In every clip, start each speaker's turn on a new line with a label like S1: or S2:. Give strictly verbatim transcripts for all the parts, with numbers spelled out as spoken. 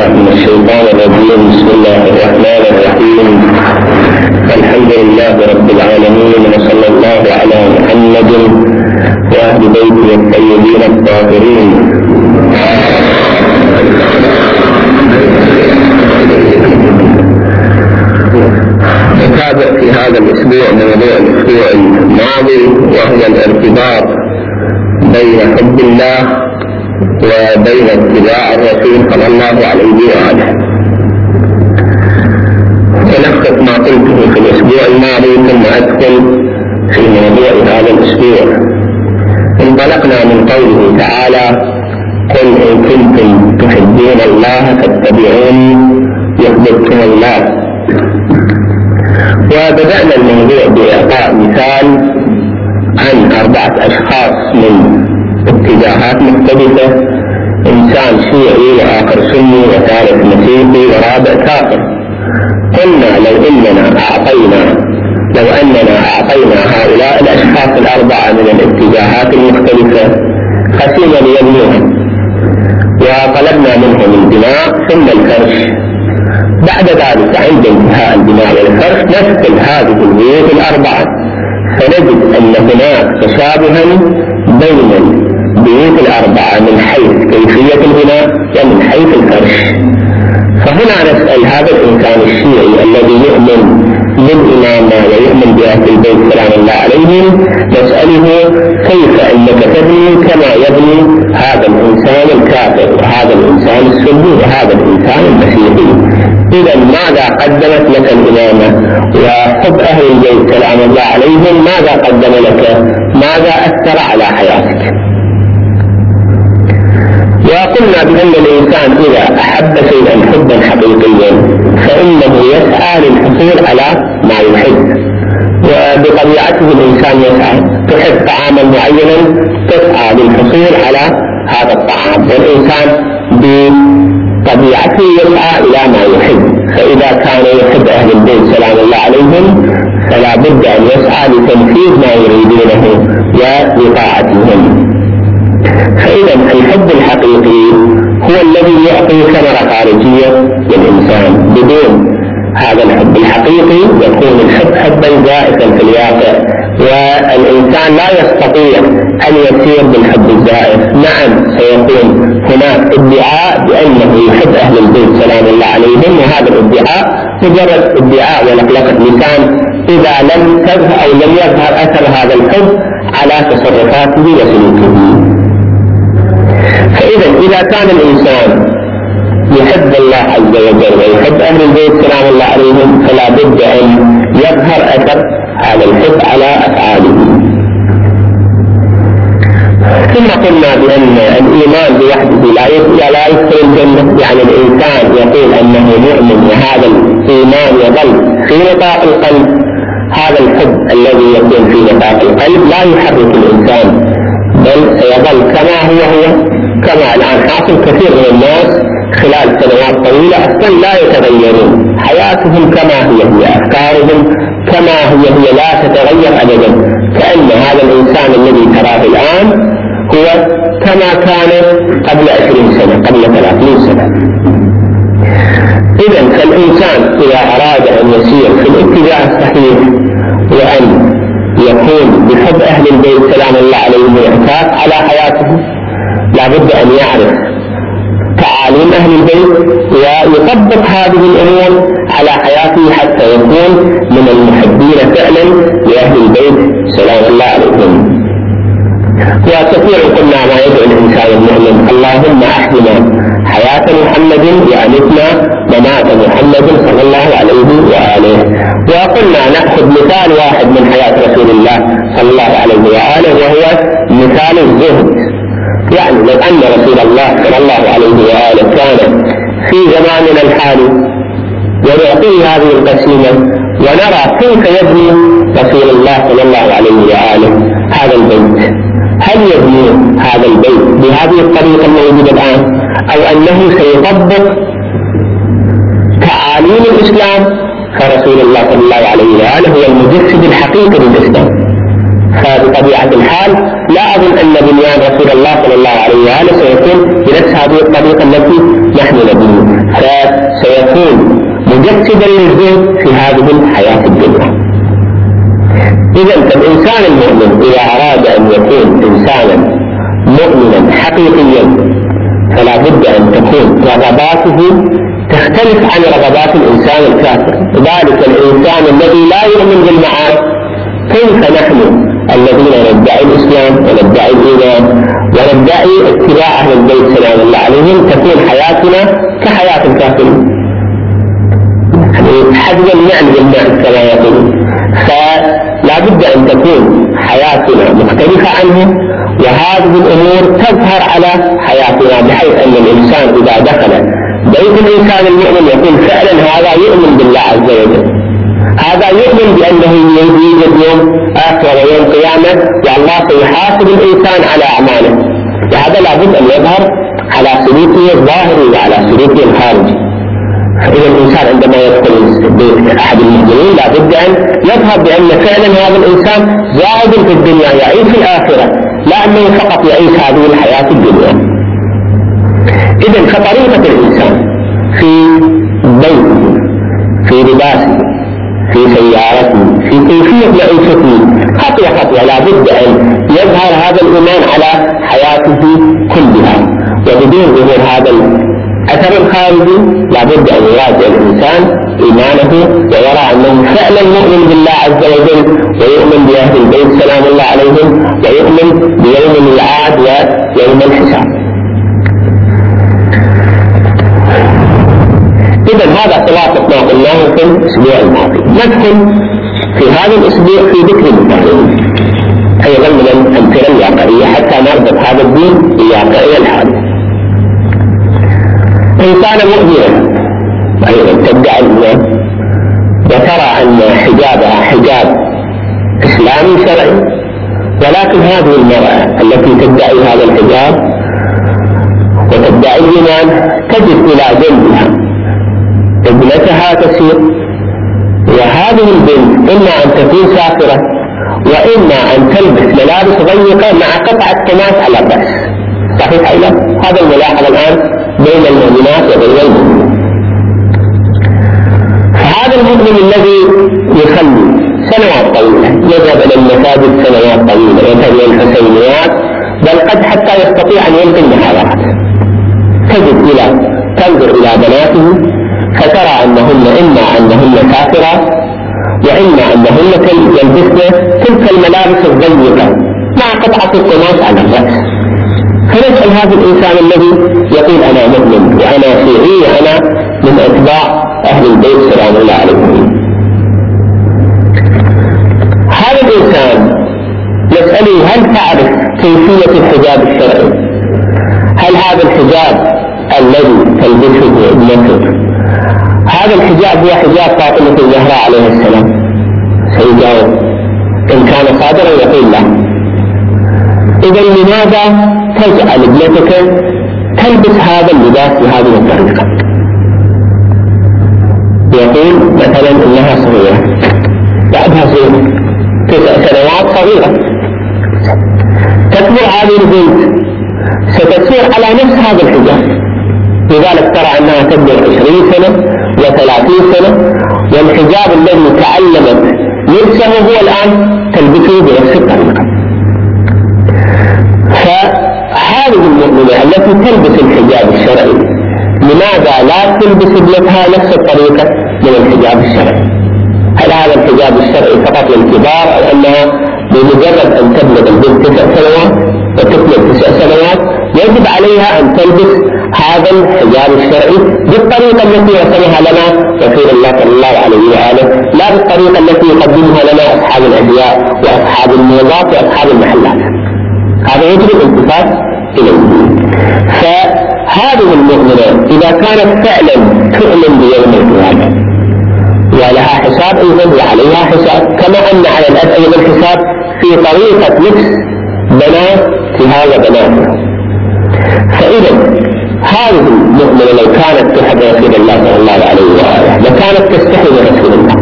S1: بالله من الشيطان الرجيم. بسم الله الرحمن الرحيم. الحمد لله رب العالمين، وصلى الله على محمد وأهل بيته الطيبين الطاهرين. نتابع في هذا الأسبوع موضوع الأسبوع الماضي، وهو الارتباط بين حب الله وبين اتباع الرسول صلى الله عليه وآله. سنخطط ما قلته في الأسبوع الماضي ثم أدخل في موضوع هذا الأسبوع. انطلقنا من قوله تعالى: قل إن كنتم تحبون الله فاتبعوني يحببكم الله. وبدأنا الموضوع بإعطاء مثال عن أربعة أشخاص من اتجاهات مختلفة: إنسان شيعي، وآخر سني، وثالث مسيحي، ورابع كافر. قلنا لو إننا أعطينا لو أننا أعطينا هؤلاء الأشخاص الأربعة من الاتجاهات المختلفة خسينا ليبنوهم، وطلبنا منهم البناء ثم الفرش. بعد ذلك عند انتهاء البناء والفرش نفصل هذه البيوت الأربعة، فنجد أن هناك تشابها بين البيوت الأربعة من حيث كيفية البناء ومن حيث الفرش. فهنا نسأل هذا الإنسان الشيعي الذي يؤمن بالإمامة ويؤمن بأهل البيت سلام الله عليهم، نسأله: كيف أنك تبني كما يبني هذا الإنسان الكافر وهذا الإنسان السني وهذا الإنسان المسيحي؟ إذا ماذا قدمت لك الإمامة وحب أهل البيت سلام الله عليهم؟ ماذا قدم لك؟ ماذا أثر على حياتك؟ وقلنا بأن الإنسان إذا أحب شيئا حبا حقيقيا فإنه يسعى للحصول على ما يحب، وبطبيعته الإنسان يسعى. تحب طعاما معينا تسعى للحصول على هذا الطعام، والإنسان بطبيعته يسعى إلى ما يحب. فإذا كان يحب أهل البيت سلام الله عليهم فلا بد أن يسعى لتنفيذ ما يريدونه ولطاعتهم. فإذا الحب الحقيقي هو الذي يعطي ثمرة خارجية للإنسان. بدون هذا الحب الحقيقي يكون الحب حبا زائفا في الواقع، والإنسان لا يستطيع أن يسير بالحب الزائف. نعم، سيكون هناك ادعاء بأنه يحب أهل البيت سلام الله عليهم، وهذا الادعاء مجرد ادعاء ولقلقة لسان إذا لم تظهر أو لم يظهر أثر هذا الحب على تصرفاته وسلوكه. فإذا إذا كان الإنسان يحب الله عز وجل ويحب أهل البيت سلام الله عليهم فلا بد أن يظهر أثر هذا الحب على أفعاله. ثم قلنا بأن الإيمان بوحده لا يدخل الجنة، يعني الإنسان يقول أنه مؤمن وهذا الإيمان يظل في نطاق القلب. هذا الحب الذي يكون في نطاق القلب لا يحرك الإنسان، بل سيظل كما هو هو كما الآن حاصل. كثير من الناس خلال سنوات طويلة أصلا لا يتغيرون، حياتهم كما هي هي، أفكارهم كما هي هي لا تتغير أبدا، كأن هذا الإنسان الذي تراه الآن هو كما كان قبل عشرين سنة قبل ثلاثين سنة. إذن فالإنسان إذا أراد أن يسير في الاتجاه الصحيح وأن يكون بحب أهل البيت سلام الله عليهم ويعتاد على حياته لابد أن يعرف تعاليم أهل البيت ويطبق هذه الأمور على حياته حتى يكون من المحبين فعلا لأهل البيت سلام الله عليهم. وكثيرا قلنا ما يدعو الإنسان المؤمن: اللهم أحينا حياة محمد وأمتنا ممات محمد صلى الله عليه وآله. وقلنا نأخذ مثال واحد من حياة رسول الله صلى الله عليه وآله، وهو مثال الزهد. يعني لو أن رسول الله صلى الله عليه وآله كان في زماننا الحالي ونعطيه هذه القسيمة ونرى كيف يبني رسول الله صلى الله عليه وآله هذا البيت، هل يبني هذا البيت بهذه الطريقة الموجودة الآن، أو أنه سيطبق تعاليم الإسلام؟ فرسول الله صلى الله عليه وآله هو المجسد الحقيقي للإسلام. فبطبيعة الحال لا أظن أن بنيان رسول الله صلى الله عليه وآله سيكون بنفس هذه الطريقة التي نحن نبني. مفسدا للزوج في هذه الحياة الدنيا. إذا فالإنسان المؤمن إذا أراد أن يكون إنسانا مؤمنا حقيقيا فلا بد أن تكون رغباته تختلف عن رغبات الإنسان الكافر. ذلك الإنسان الذي لا يؤمن بالمعاد كيف نحن الذين ندعي الإسلام وندعي الإيمان وندعي اتباع أهل البيت سلام الله عليهم تكون حياتنا كحياة الكافرين، يعني حجم المعنى بالمعنى كما يقول. فلا بد أن تكون حياتنا مختلفة عنه، وهذه الأمور تظهر على حياتنا بحيث أن الإنسان إذا دخل بيت الإنسان المؤمن يقول فعلا هذا يؤمن بالله عز وجل، هذا يؤمن بأنه يوجد يوم آخر ويوم قيامة والله سيحاسب الإنسان على أعماله، وهذا لابد أن يظهر على سلوكه الظاهري وعلى سلوكه الخارجي. فإذا الإنسان عندما يدخل بيت أحد المؤمنين لابد أن يظهر بأن فعلا هذا الإنسان زاهد في الدنيا يعيش في الآخرة، لا أنه فقط يعيش هذه الحياة الدنيا. إذن فطريقة الإنسان في بيته، في لباسه، في سيارته، في كيفية معيشته خطوة خطوة لابد أن يظهر هذا الإيمان على حياته كلها، وبدون ظهور هذا الأثر الخارجي لابد أن يراجع الإنسان إيمانه ويرى أنه فعلا مؤمن بالله عز وجل ويؤمن بأهل البيت سلام الله عليهم ويؤمن بيوم الميعاد ويوم الحساب. إذا هذا خلاصة ما قلناه في الأسبوع الماضي. ندخل في هذا الأسبوع في ذكر المثالين أيضا من الأمثلة الواقعية حتى نربط هذا الدين بالواقعية الحالية. إنسان مؤمن أيضا تدعي الإيمان وترى أن حجابها حجاب إسلامي شرعي، ولكن هذه المرأة التي تدعي هذا الحجاب وتدعي الإيمان تجد إلى جنبها ابنتها تسير، وهذه البنت إما أن تكون سافرة وإما أن تلبس ملابس ضيقة مع قطعة قماش على الرأس. صحيح أيضا هذا الملاحظ الآن بين المؤمنات وبين المؤمنين. فهذا المؤمن الذي يصلي سنوات طويلة يذهب إلى المساجد سنوات طويلة يذهب إلى الحسينيات بل قد حتى يستطيع أن يلقي المحاضرات، تجد إلى تنظر إلى بناته فترى أنهن إما أنهن سافرات وإما أنهن يلبسن تلك الملابس الضيقة مع قطعة القماش على الرأس. فنسأل هذا الإنسان الذي يقول أنا مؤمن وأنا شيعي وأنا من أتباع أهل البيت سلام الله عليهم، هذا الإنسان نسأله هل تعرف كيفية الحجاب الشرعي؟ هل هذا الحجاب الذي تلبسه ابنتك هذا الحجاب هو حجاب فاطمة الزهراء عليه السلام؟ سيجاوب إن كان صادرا يقول لا. إذا لماذا تجعل ابنتك تلبس هذا اللباس بهذه الطريقة؟ يقول مثلا إنها صغيرة، بعدها صغيرة تسع سنوات صغيرة، تكبر هذه البنت ستصير على نفس هذا الحجاب، لذلك ترى أنها تبلغ عشرين سنة وثلاثين سنة والحجاب الذي تعلمت لبسه هو الآن تلبسه بنفس الطريقة. فهذه المؤمنة التي تلبس الحجاب الشرعي لماذا لا تلبس ابنتها نفس الطريقة من الحجاب الشرعي؟ هل هذا الحجاب الشرعي فقط للكبار أو أنها بمجرد أن تبلغ البنت تسع سنوات وتكمل تسع سنوات يجب عليها أن تلبس هذا الحجاب الشرعي بالطريقة التي رسمها لنا رسول الله صلى الله عليه وآله، لا بالطريقة التي يقدمها لنا أصحاب الأدياء وأصحاب الموضات وأصحاب المحلات. هذا يجب الالتفات إليه. فهذه المؤمنة إذا كانت فعلا تؤمن بيوم القيامة ولها حساب أيضا وعليها حساب، كما أن على الأب أيضا الحساب في طريقة لبس بناتها وبناتها. فإذا هذه المؤمنة لو كانت تحب رسول الله صلى الله عليه وآله لكانت تستحي برسول الله.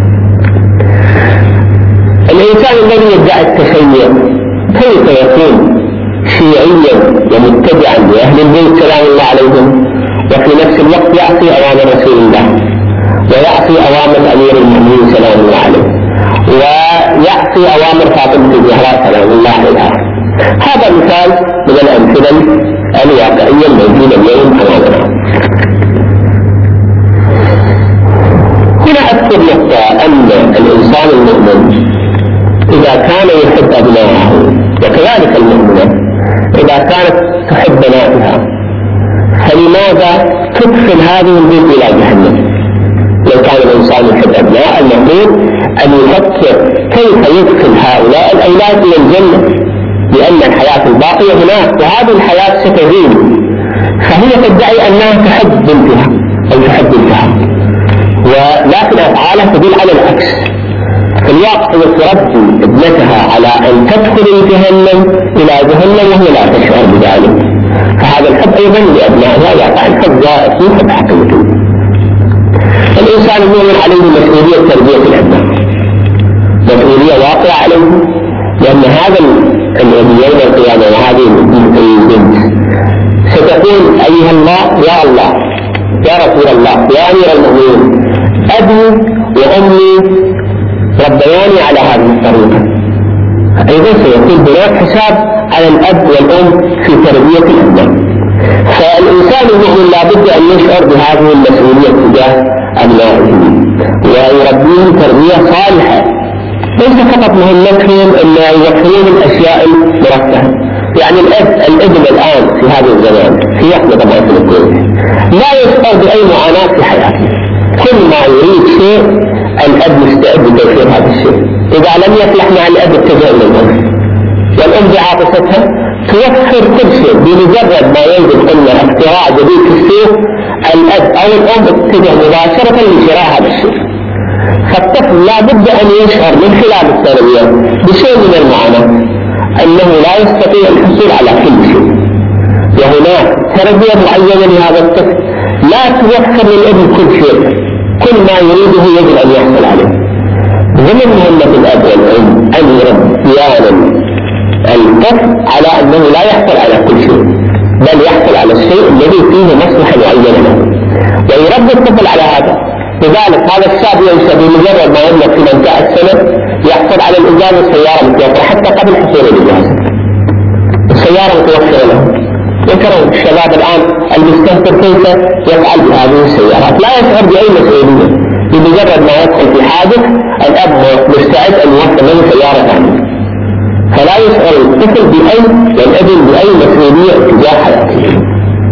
S1: الإنسان الذي يدعي التشيع كيف يكون شيعيا ومتبعا لأهل البيت سلام الله عليهم وفي نفس الوقت يعصي أوامر رسول الله ويعصي أوامر أمير المؤمنين سلام الله عليه، ويعصي أوامر فاطمة الزهراء سلام الله عليها. هذا مثال من الأمثلة الواقعية الموجودة اليوم أمامنا. هنا أذكر نقطة أن الإنسان المؤمن إذا كان يحب أبنائه، وكذلك المؤمنة إذا كانت تحب بناتها، فلماذا تدخل هذه البيت إلى جهنم؟ لو كان الإنسان يحب أبناء، المفروض أن يفكر كيف يدخل هؤلاء الأولاد إلى الجنة، لأن الحياة الباقية هناك وهذه الحياة ستزول. فهي تدعي أنها تحب بنتها أو تحب بنتها، ولكن أفعالها تدل على العكس. في الواقع هي تربي ابنتها على أن تدخل جهنم إلى جهنم وهي لا تشعر بذلك. فهذا الحب أيضا لأبنائها يقع الحب ذاتي حب حقيقي. الإنسان المؤمن عليه مسؤولية تربية الأبناء، مسؤولية واقعة عليه، لأن هذا الذي يوم القيامة وهذه البنت ستقول أيها الله يا الله يا رسول الله يا أمير المؤمنين، أبي وأمي ربياني على هذه الطريقة. أيضا سيكون هناك حساب على الأب والأم في تربية الأبناء. فالإنسان المؤمن لا بد أن يشعر بهذه المسؤولية تجاه أبنائه ويربيهم تربية صالحة، ليس فقط مهمتهم أن يوفرون الأشياء المرفهة. يعني الأب الابن الآن في هذا الزمان في وقت طبعا في الكويت لا يشعر بأي معاناة في حياته، كل ما يريد شيء الأب مستعد لتوفير هذا الشيء. إذا لم يفلح مع الأب اتجه إلى الأم، والأم بعاطفتها توفر كل شيء. بمجرد ما ينزل قلنا اختراع جديد في السوق، الأب أو الأم اتجه مباشرة لشراء هذا الشيء. فالطفل لا بد أن يشعر من خلال التربية بشيء من المعاناة أنه لا يستطيع الحصول على كل شيء، وهناك تربية معينة لهذا الطفل لا توفر للابن كل شيء، كل ما يريده يجب أن يحصل عليه. ومن مهمة الأب والأم أن يربيان الطفل على أنه لا يحصل على كل شيء، بل يحصل على الشيء الذي فيه مصلحة معينة له، ويربي الطفل على هذا. لذلك هذا الشاب ينشأ بمجرد ما يبلغ في منطقة السنة يحصل على الإجازة السيارة متوفرة حتى قبل حصول الإجازة، السيارة متوفرة له. وترون الشباب الآن المستهتر كيف يفعل بهذه السيارات، لا يشعر بأي مسؤولية. بمجرد ما يدخل في حادث الأب مستعد أن يوفر له سيارة ثانية، فلا يشعر الطفل بأي والابن بأي مسؤولية تجاه حياته.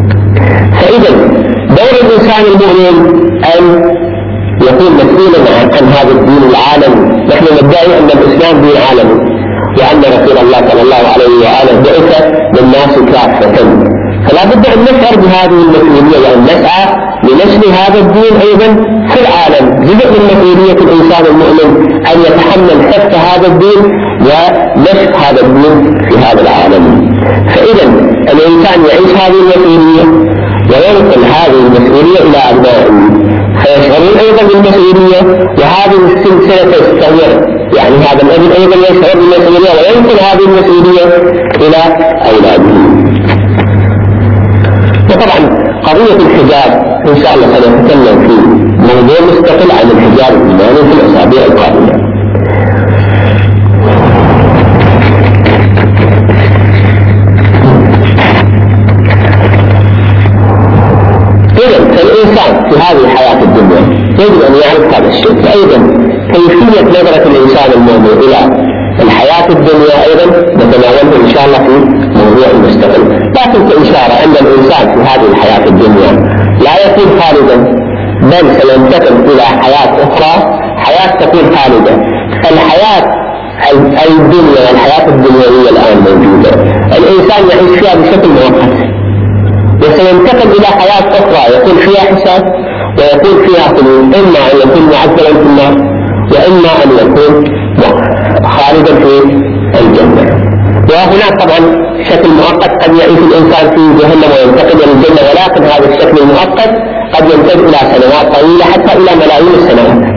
S1: فإذا دور الإنسان المؤمن أن يكون مسؤولا عن هذا الدين العالمي. نحن ندعي أن الإسلام دين عالمي، وأن رسول الله صلى الله عليه وآله بعث للناس كافة، فلا بد أن نشعر بهذه المسؤولية وأن نسعى لنشر هذا الدين أيضا في العالم. جزء من مسؤولية الإنسان المؤمن أن يتحمل حفظ هذا الدين ونشر هذا الدين في هذا العالم. فإذا الإنسان يعيش هذه المسؤولية وينقل هذه المسؤولية إلى أبنائه، فيشعرون أيضا بالمسؤولية، وهذه السلسلة تستمر. يعني هذا الابن أيضا يشعر بالمسؤولية وينقل هذه المسؤولية إلى أولاده. وطبعا قضية الحجاب إن شاء الله سنتكلم في موضوع مستقل عن الحجاب الإيماني في الأسابيع القادمة. فالإنسان في هذه الحياة الدنيا يجب أن يعرف هذا الشيء. فأيضا كيفية نظرة الإنسان المؤمن إلى الحياة الدنيا أيضا نتناوله إن شاء الله في موضوع مستقل. لكن كإشارة أن الإنسان في هذه الحياة الدنيا لا يكون خالدا، بل سينتقل إلى حياة أخرى، حياة تكون خالدة. الحياة الدنيا والحياة الدنيوية الآن موجودة، الإنسان يعيش فيها بشكل مؤقت، وسينتقل إلى حياة أخرى يكون فيها حساب ويكون فيها خلود، إما أن يكون معذبا في النار وإما أن يكون خالدا في الجنة. وهناك طبعا شكل مؤقت قد يعيش الإنسان في جهنم وينتقل إلى الجنة، ولكن هذا الشكل المؤقت قد يمتد إلى سنوات طويلة حتى إلى ملايين السنوات.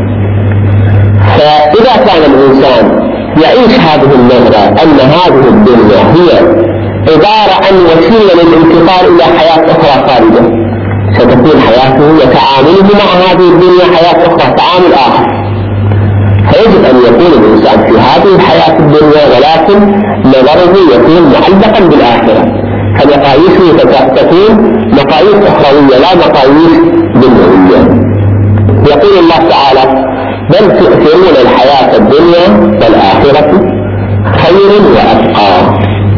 S1: فإذا كان الإنسان يعيش هذه النظرة أن هذه الدنيا هي عبارة عن وسيلة للانتقال إلى حياة أخرى خالدة، ستكون حياة حياته وتعامله مع هذه الدنيا حياة أخرى، تعامل آخر. فيجب أن يكون الإنسان في هذه الحياة الدنيا ولكن نظره يكون معلقا بالآخرة، فمقاييسه تكون مقاييس أخروية لا مقاييس دنيوية. يقول الله تعالى: بل تؤثرون الحياة الدنيا والآخرة خير وأبقى.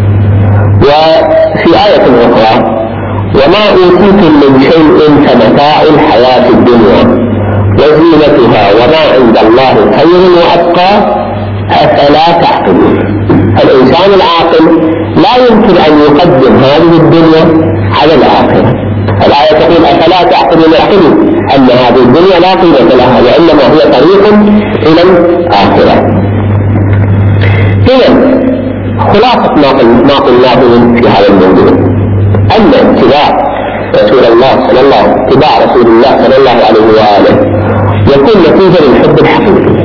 S1: وفي آية أخرى: وما أوتيتم من شيء فمتاع الحياة الدنيا وزينتها وما عند الله خير وأبقى أفلا تعقلون. الإنسان العاقل لا يمكن أن يقدم هذه الدنيا على الآخرة. الآية تقول: أفلا تعقلون، اعقلوا أن هذه الدنيا لا قيمة لها وإنما هي طريق إلى الآخرة. إذن خلاصة ما قلناه في هذا الموضوع أن اتباع رسول الله صلى الله اتباع رسول الله صلى الله عليه وآله يكون نتيجة للحب الحقيقي،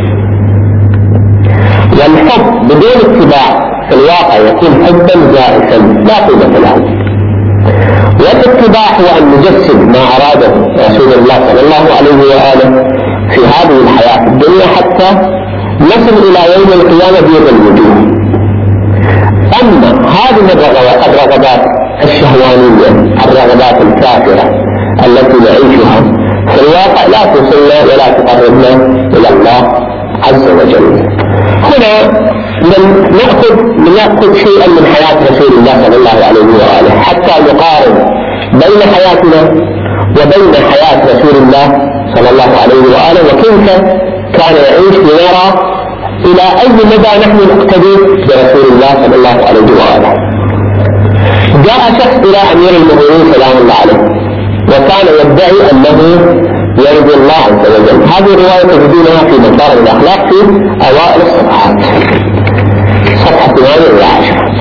S1: والحب بدون اتباع في الواقع يكون حبا زائفا لا قيمة له. والاتباع هو أن نجسد ما أراده رسول الله صلى الله عليه وآله في هذه الحياة الدنيا حتى نصل إلى يوم القيامة بيد الوجوه. أما هذه الرغبات الشهوانية، الرغبات الكافرة التي نعيشها في الواقع لا توصلنا ولا تقربنا إلى الله عز وجل. هنا نأخذ نأخذ شيئا من حياة رسول الله صلى الله عليه وآله حتى نقارن بين حياتنا وبين حياة رسول الله صلى الله عليه وآله وكيف كان يعيش لنرى إلى أي مدى نحن نقتدي برسول الله صلى الله عليه وآله. جاء شخص إلى أمير المؤمنين سلام الله عليه وكان يدعي أنه يرجو الله عز وجل. هذه الرواية تجدونها في مكارم الأخلاق في أوائل الصفحات، صفحة ثمانية وعشرة.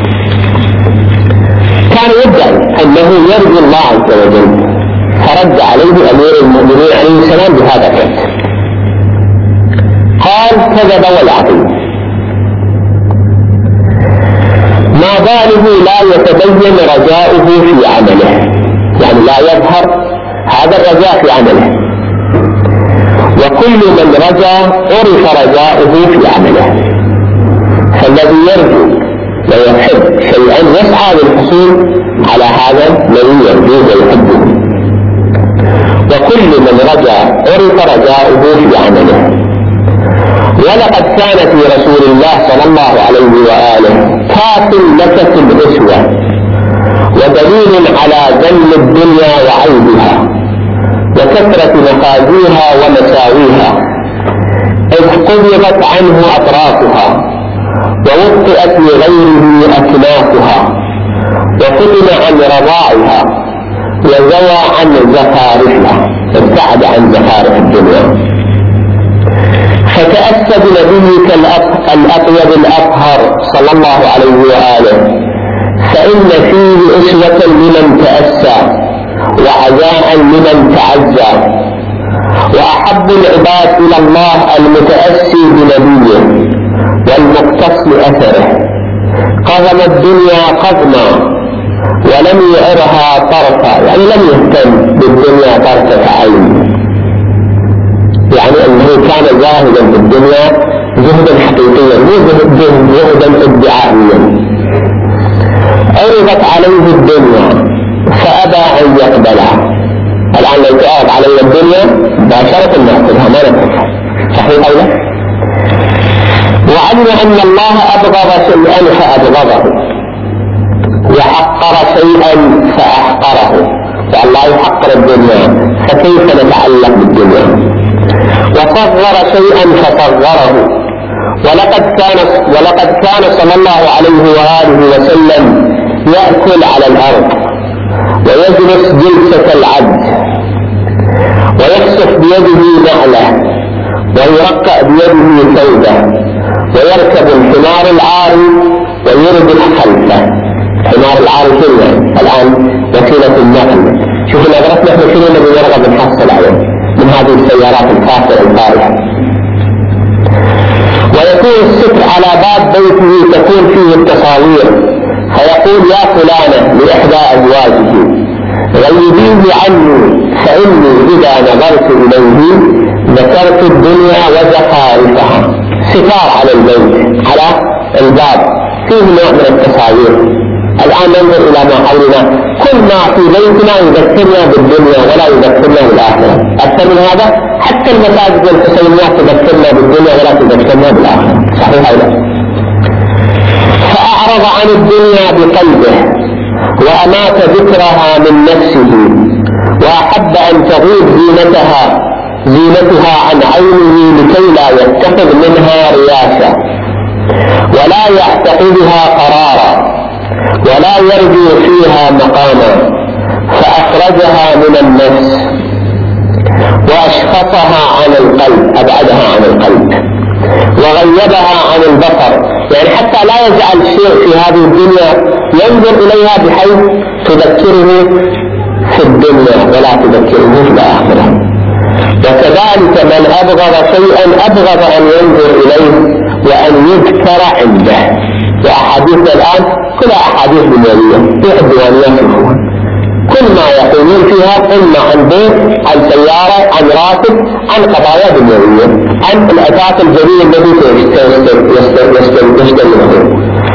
S1: كان يدعي أنه يرجو الله عز وجل، فرد عليه أمير المؤمنين عليه السلام بهذا الرد، قال: كذب والعظيم، ما باله لا يتبين رجاؤه في عمله، يعني لا يظهر هذا الرجاء في عمله، وكل من رجا عرف رجاؤه في عمله. فالذي يرجو ويحب شيئا يسعى للحصول على هذا الذي يرجوه ويحبه، وكل من رجا عرف رجاؤه في عمله. ولقد كان في رسول الله صلى الله عليه وآله كاف لك في الأسوة ودليل على ذل الدنيا وعيبها وكثرة مخازيها ومساويها، إذ قبضت عنه أطرافها ووطئت لغيره أكنافها وفتن عن رضاعها وزوى عن زخارفها، ابتعد عن زخارف الدنيا. فتأسى بنبيك الأطيب الأطهر صلى الله عليه وآله، فإن فيه أسوة لمن تأسى وعزاء لمن تعزى. وأحب العباد إلى الله المتأسي بنبيه والمقتص لأثره. قضم الدنيا قضما ولم يعرها طرفا، يعني لم يهتم بالدنيا طرفة عين، يعني أنه كان زاهدا في الدنيا زهدا حقيقيا مو زهدا ادعائيا. عرضت عليه الدنيا فأبى أن يقبلها. الآن لو تعرض علينا الدنيا باشرة نأخذها ما نتركها، صحيح أو لا؟ وعلم أن الله أبغض شيئا فأبغضه وحقر شيئا فأحقره، والله يحقر الدنيا فكيف نتعلق بالدنيا؟ وصغر شيئا فصغره. ولقد كان ولقد كان صلى الله عليه وآله وسلم يأكل على الأرض ويجلس جلسة العبد ويخسف بيده نعله ويرقع بيده ثوبه ويركب الحمار العاري ويربط خلفه. حمار العاري كله الآن وسيلة النقل. شوفوا نظرتنا احنا شنو الذي نرغب نحصل عليه من هذه السيارات الفاخرة الفارهة. ويكون الستر على باب بيته تكون فيه التصاوير، فيقول: يا فلانة لإحدى أزواجه غيبيه عني فإني إذا نظرت إليه ذكرت الدنيا وزخارفها. ستار على البيت، على الباب، فيه نوع من التصاوير. الآن ننظر إلى ما حولنا، كل ما في بيتنا يذكرنا بالدنيا ولا يذكرنا بالآخرة. أكثر من هذا حتى المساجد والحسينيات تذكرنا بالدنيا ولا تذكرنا بالآخرة. صحيح أو لا؟ فأعرض عن الدنيا بقلبه وأمات ذكرها من نفسه، وأحب أن تغيب زينتها زينتها عن عينه لكي لا يتخذ منها رياسة ولا يعتقدها قرارا ولا يرجو فيها مقاما، فأخرجها من النفس وأشخصها عن القلب، أبعدها عن القلب، وغيبها عن البصر. يعني حتى لا يجعل شيء في هذه الدنيا ينظر إليها بحيث تذكره في الدنيا ولا تذكره في الآخرة. وكذلك من أبغض شيئا أبغض أن ينظر إليه وأن يذكر عنده. وأحاديث الآن كلها أحاديث دنيوية، في الديوانيات الأخرى كل ما يقولون فيها إما عن بيت، عن سيارة، عن راتب، عن قضايا دنيوية، عن الأساس الجديد الذي يستلمه.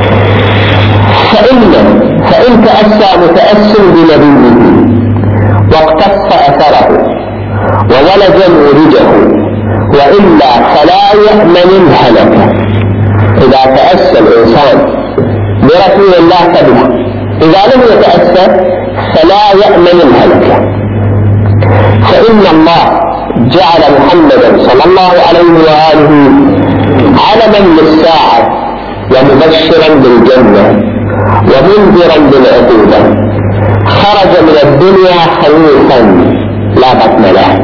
S1: فإن فإن تأسى متأس بنبيه واقتص أثره وولج مولده، وإلا فلا يأمن الهلكة. إذا تأسى الإنسان برسول الله فبها، إذا لم يتأسى فلا يأمن الهلكة. فإن الله جعل محمدا صلى الله عليه وآله علما للساعة ومبشرا بالجنة ومنذرا بالعقوبة. خرج من الدنيا خليفا لا بطن له،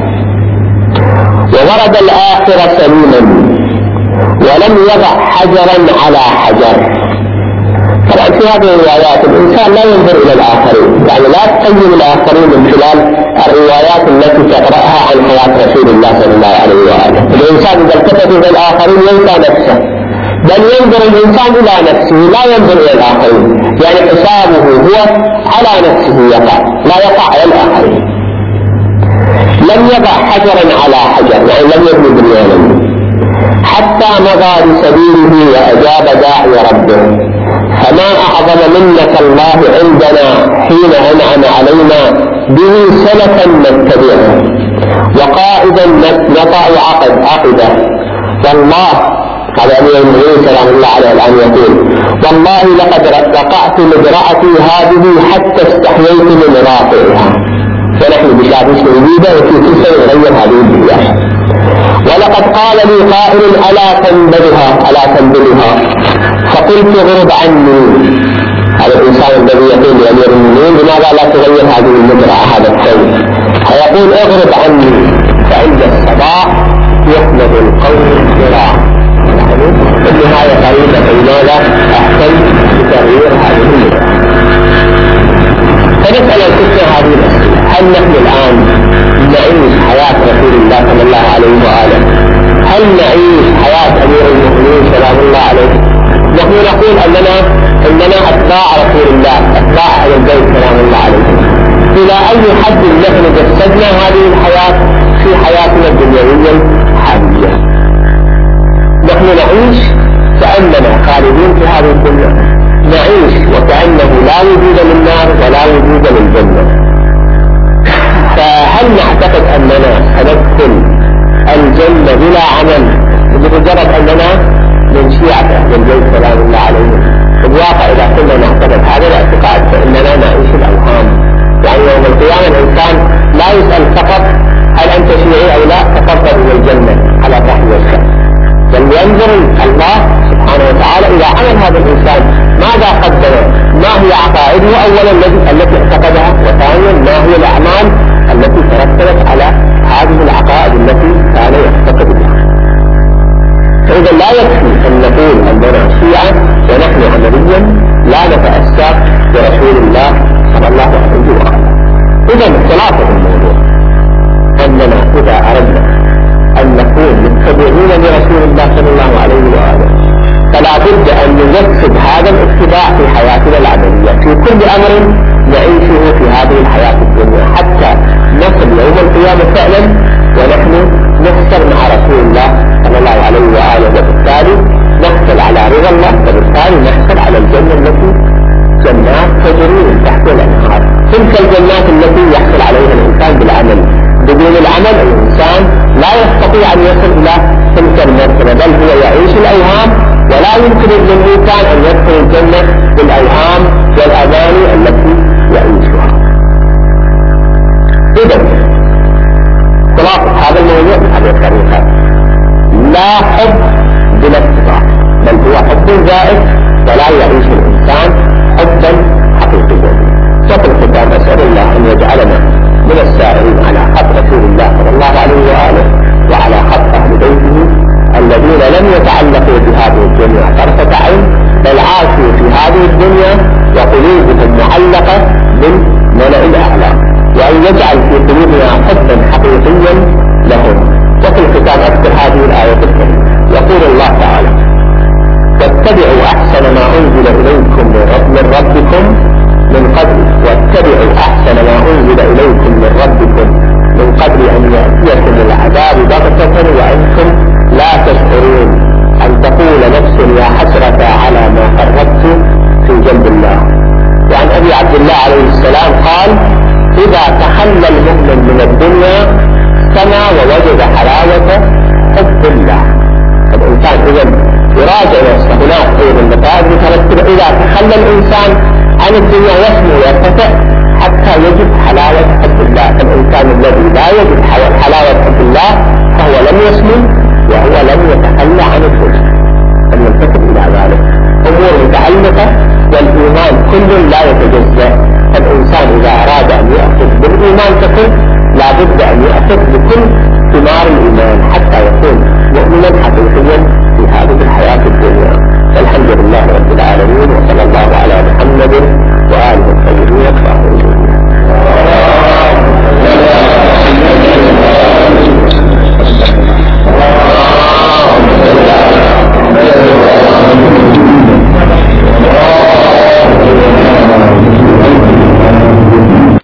S1: وورد الآخرة سليما ولم يضع حجرا على حجر. طبعا في هذه الروايات الإنسان لا ينظر إلى الآخرين، يعني لا تقيم الآخرين من خلال الروايات التي تقرأها عن حياة رسول الله صلى الله عليه وآله. الإنسان إذا التفت إلى الآخرين ينسى نفسه، بل ينظر الإنسان إلى نفسه لا ينظر إلى الآخرين، يعني حسابه هو على نفسه يقع، لا يقع على الآخرين. لم يضع حجرا على حجر، يعني لم يبني بنيانا، حتى مضى لسبيله وأجاب داعي ربه. فما أعظم منة الله عندنا حين أنعم علينا به سلفا نتبعه وقائدا نطع عقد عقده. والله هذا أمير المؤمنين سلام الله عليه الآن يقول: والله لقد رقعت مدرعتي هذه حتى استحييت من رافعها. فنحن بشابش جديدة وفي كل يغير هذه الدنيا. ولقد قال لي قائل: ألا تنبذها ألا تنبذها فقلت اغرب عني. هذا الإنسان الذي يقول لأمير المؤمنين: لماذا لا تغير هذه المدرعة هذا الثوب؟ فيقول: اغرب عني، فعند الصباح يحمد القول الذراع. يعني النهاية قريبة، فلماذا أحسن بتغيير هذه المدرعة؟ فنسأل الفتنة هذه الأسئلة: هل نحن الآن نعيش حياة رسول الله صلى الله عليه وآله؟ هل نعيش حياة أمير المؤمنين سلام الله عليه؟ نحن نقول أننا أننا أتباع رسول الله، أتباع أهل البيت سلام الله عليه. إلى أي حد نحن جسدنا هذه الحياة في حياتنا الدنيوية الحالية؟ نحن نعيش كأننا خالدين في هذه الدنيا، نعيش وكأنه لا وجود للنار ولا وجود للجنة. فهل نعتقد أننا سندخل الجنة بلا عمل بمجرد أننا من شيعة أهل البيت سلام الله عليهم؟ بالواقع إذا كنا نعتقد هذا الاعتقاد فإننا نعيش الأوهام. يعني يوم القيامة الإنسان لا يسأل فقط هل أنت شيعي أو لا، تفضل إلى الجنة على صحيح الشرع، بل ينظر الله سبحانه وتعالى إذا عمل هذا الإنسان ماذا قدم، ما هي عقائده أولا التي اعتقدها، وثانيا ما هي الأعمال التي ترتبت على هذه العقائد التي كان يعتقد بها. فإذا لا يكفي أن نقول أننا شيعة ونحن عمليا لا نتأسى برسول الله صلى الله عليه وآله. إذا خلاصة الموضوع أننا إذا أردنا أن نكون متبعين لرسول الله صلى الله عليه وآله فلا بد أن نجسد هذا الاتباع في حياتنا العملية في كل أمر نعيشه في هذه الحياة الدنيا، حتى نصل يوم هذا فعلا، ونحن نحصل مع رسول الله صلى الله عليه وآله، وبالتالي نحصل على رضا الله، وبالتالي نحصل على الجنة التي جنات تجري من تحت الأنهار. تلك الجنات التي يحصل عليها الإنسان بالعمل. بدون العمل الإنسان لا يستطيع أن يصل إلى تلك المرتبة، بل هو يعيش الأوهام، ولا يمكن للإنسان أن يدخل الجنة بالأوهام والأماني التي يعيشها. إذن خلاصة هذا الموضوع بهذه الطريقة: لا حب بلا اتباع، بل هو حب زائد، ولا يعيش الإنسان حبا حقيقيا. وفي الختام أسأل الله أن يجعلنا من السائرين على خط رسول الله صلى الله عليه وآله، وعلى خط أهل بيته الذين لم يتعلقوا بهذه الدنيا طرفة عين، بل عاشوا في هذه الدنيا وقلوبهم معلقة بالملأ الأعلى، وأن يجعل في قلوبنا حبا حقيقيا لهم. وفي الختام أذكر هذه الآية الكريمة: يقول الله تعالى: واتبعوا أحسن ما أنزل إليكم من ربكم من قبل واتبعوا أحسن ما أنزل إليكم من ربكم من قبل أن يأتيكم العذاب بغتة وأنتم لا تشعرون، أن تقول نفس يا حسرة على ما فرطت في جنب الله. وعن أبي عبد الله عليه السلام قال: إذا تخلى المؤمن من الدنيا سمع ووجد حلاوة حب الله. الإنسان إذن يراجع نفسه. هناك أيضا نتائج مترتبة: إذا تخلى الإنسان عن الدنيا يسمو ويرتفع حتى يجد حلاوة حب الله. فالإنسان الذي لا يجد حلاوة حب الله فهو لم يسمو، وهو لم يتخلى عن الدنيا. فلنلتفت إلى ذلك. أمور متعلقة والإيمان كل لا يتجزأ. فالإنسان إذا أراد أن يأخذ بالإيمان ككل لا بد أن يأخذ بكل ثمار الإيمان حتى يكون مؤمنا حقيقيا